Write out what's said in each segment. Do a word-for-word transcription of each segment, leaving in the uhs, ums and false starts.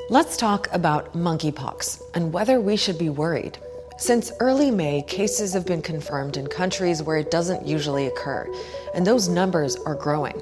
Let's talk about monkeypox and whether we should be worried. Since early May, cases have been confirmed in countries where it doesn't usually occur, and those numbers are growing.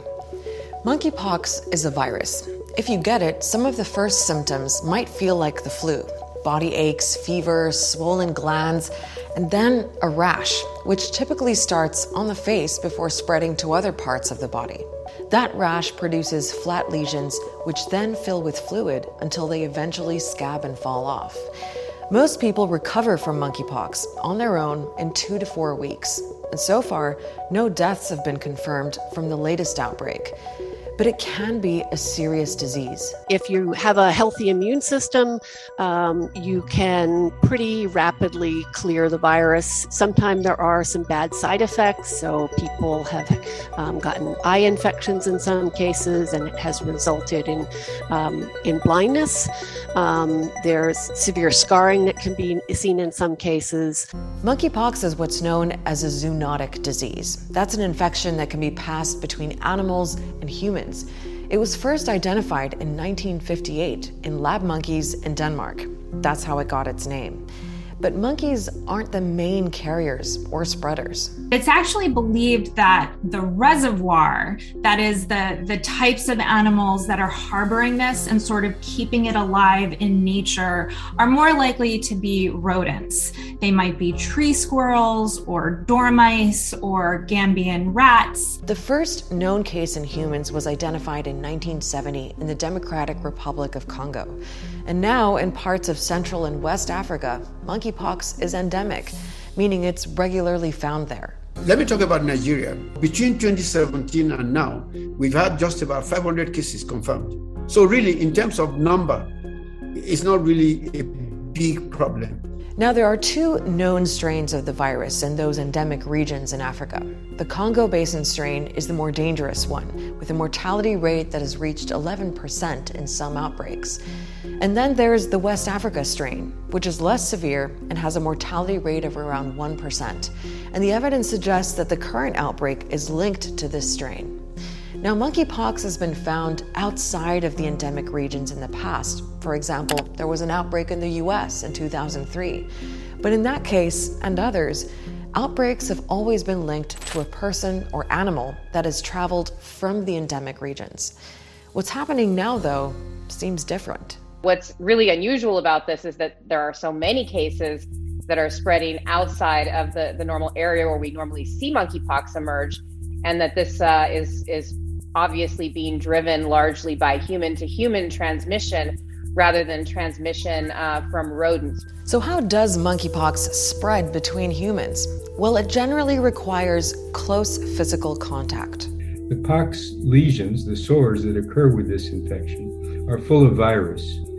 Monkeypox is a virus. If you get it, some of the first symptoms might feel like the flu: body aches, fever, swollen glands, and then a rash, which typically starts on the face before spreading to other parts of the body. That rash produces flat lesions, which then fill with fluid until they eventually scab and fall off. Most people recover from monkeypox on their own in two to four weeks. And so far, no deaths have been confirmed from the latest outbreak. But it can be a serious disease. If you have a healthy immune system, um, you can pretty rapidly clear the virus. Sometimes there are some bad side effects. So people have um, gotten eye infections in some cases, and it has resulted in, um, in blindness. Um, there's severe scarring that can be seen in some cases. Monkeypox is what's known as a zoonotic disease. That's an infection that can be passed between animals and humans. It was first identified in nineteen fifty-eight in lab monkeys in Denmark. That's how it got its name. But monkeys aren't the main carriers or spreaders. It's actually believed that the reservoir, that is the, the types of animals that are harboring this and sort of keeping it alive in nature, are more likely to be rodents. They might be tree squirrels or dormice or Gambian rats. The first known case in humans was identified in nineteen seventy in the Democratic Republic of Congo. And now in parts of Central and West Africa, monkeypox is endemic, meaning it's regularly found there. Let me talk about Nigeria. Between twenty seventeen and now, we've had just about five hundred cases confirmed. So really, in terms of number, it's not really a big problem. Now, there are two known strains of the virus in those endemic regions in Africa. The Congo Basin strain is the more dangerous one, with a mortality rate that has reached eleven percent in some outbreaks. And then there's the West Africa strain, which is less severe and has a mortality rate of around one percent. And the evidence suggests that the current outbreak is linked to this strain. Now, monkeypox has been found outside of the endemic regions in the past. For example, there was an outbreak in the U S in two thousand three. But in that case, and others, outbreaks have always been linked to a person or animal that has traveled from the endemic regions. What's happening now, though, seems different. What's really unusual about this is that there are so many cases that are spreading outside of the, the normal area where we normally see monkeypox emerge, and that this uh, is, is obviously being driven largely by human-to-human transmission rather than transmission uh, from rodents. So how does monkeypox spread between humans? Well, it generally requires close physical contact. The pox lesions, the sores that occur with this infection, are full of virus.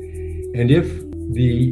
And if the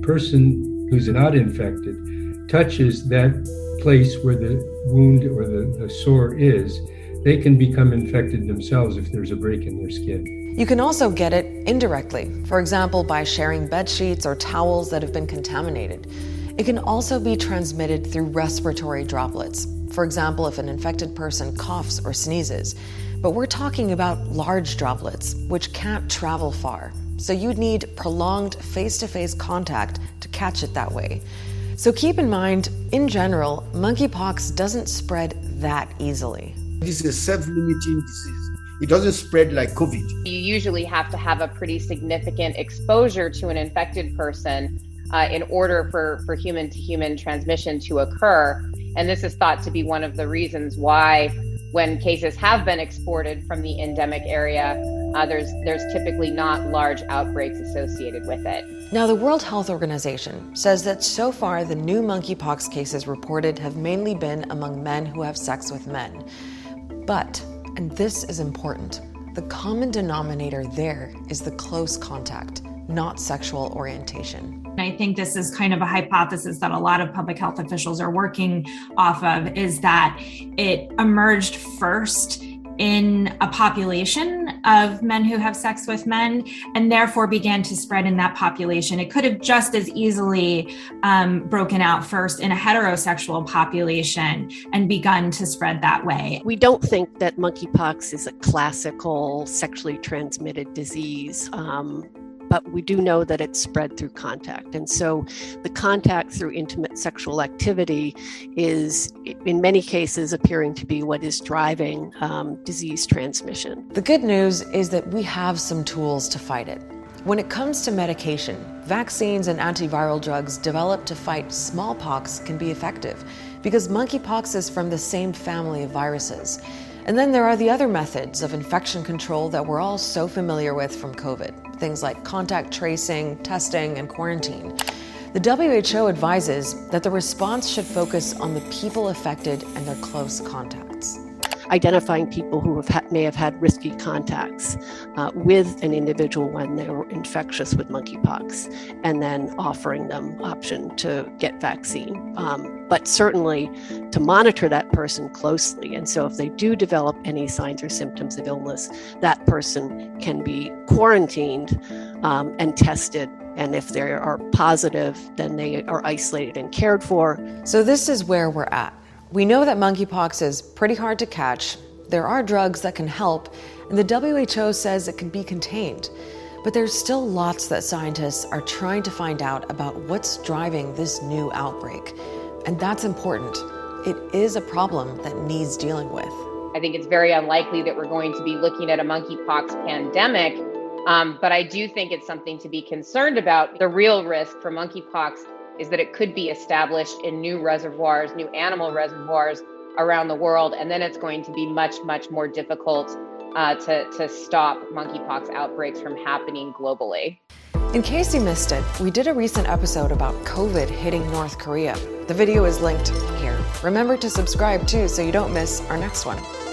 person who's not infected touches that place where the wound or the, the sore is, they can become infected themselves if there's a break in their skin. You can also get it indirectly, for example, by sharing bed sheets or towels that have been contaminated. It can also be transmitted through respiratory droplets, for example, if an infected person coughs or sneezes. But we're talking about large droplets, which can't travel far. So you'd need prolonged face-to-face contact to catch it that way. So keep in mind, in general, monkeypox doesn't spread that easily. This is a self-limiting disease. It doesn't spread like COVID. You usually have to have a pretty significant exposure to an infected person uh, in order for, for human-to-human transmission to occur. And this is thought to be one of the reasons why, when cases have been exported from the endemic area, uh, there's, there's typically not large outbreaks associated with it. Now, the World Health Organization says that so far the new monkeypox cases reported have mainly been among men who have sex with men. But, and this is important, the common denominator there is the close contact, not sexual orientation. I think this is kind of a hypothesis that a lot of public health officials are working off of, is that it emerged first in a population of men who have sex with men and therefore began to spread in that population. It could have just as easily um, broken out first in a heterosexual population and begun to spread that way. We don't think that monkeypox is a classical sexually transmitted disease. Um, but we do know that it's spread through contact. And so the contact through intimate sexual activity is, in many cases, appearing to be what is driving um, disease transmission. The good news is that we have some tools to fight it. When it comes to medication, vaccines and antiviral drugs developed to fight smallpox can be effective because monkeypox is from the same family of viruses. And then there are the other methods of infection control that we're all so familiar with from COVID, things like contact tracing, testing, and quarantine. The W H O advises that the response should focus on the people affected and their close contacts. Identifying people who have ha- may have had risky contacts uh, with an individual when they were infectious with monkeypox, and then offering them option to get vaccine. Um, but certainly to monitor that person closely. And so if they do develop any signs or symptoms of illness, that person can be quarantined um, and tested. And if they are positive, then they are isolated and cared for. So this is where we're at. We know that monkeypox is pretty hard to catch. There are drugs that can help, and the W H O says it can be contained. But there's still lots that scientists are trying to find out about what's driving this new outbreak. And that's important. It is a problem that needs dealing with. I think it's very unlikely that we're going to be looking at a monkeypox pandemic, um, but I do think it's something to be concerned about. The real risk for monkeypox is that it could be established in new reservoirs, new animal reservoirs around the world, and then it's going to be much, much more difficult uh, to, to stop monkeypox outbreaks from happening globally. In case you missed it, we did a recent episode about COVID hitting North Korea. The video is linked here. Remember to subscribe too so you don't miss our next one.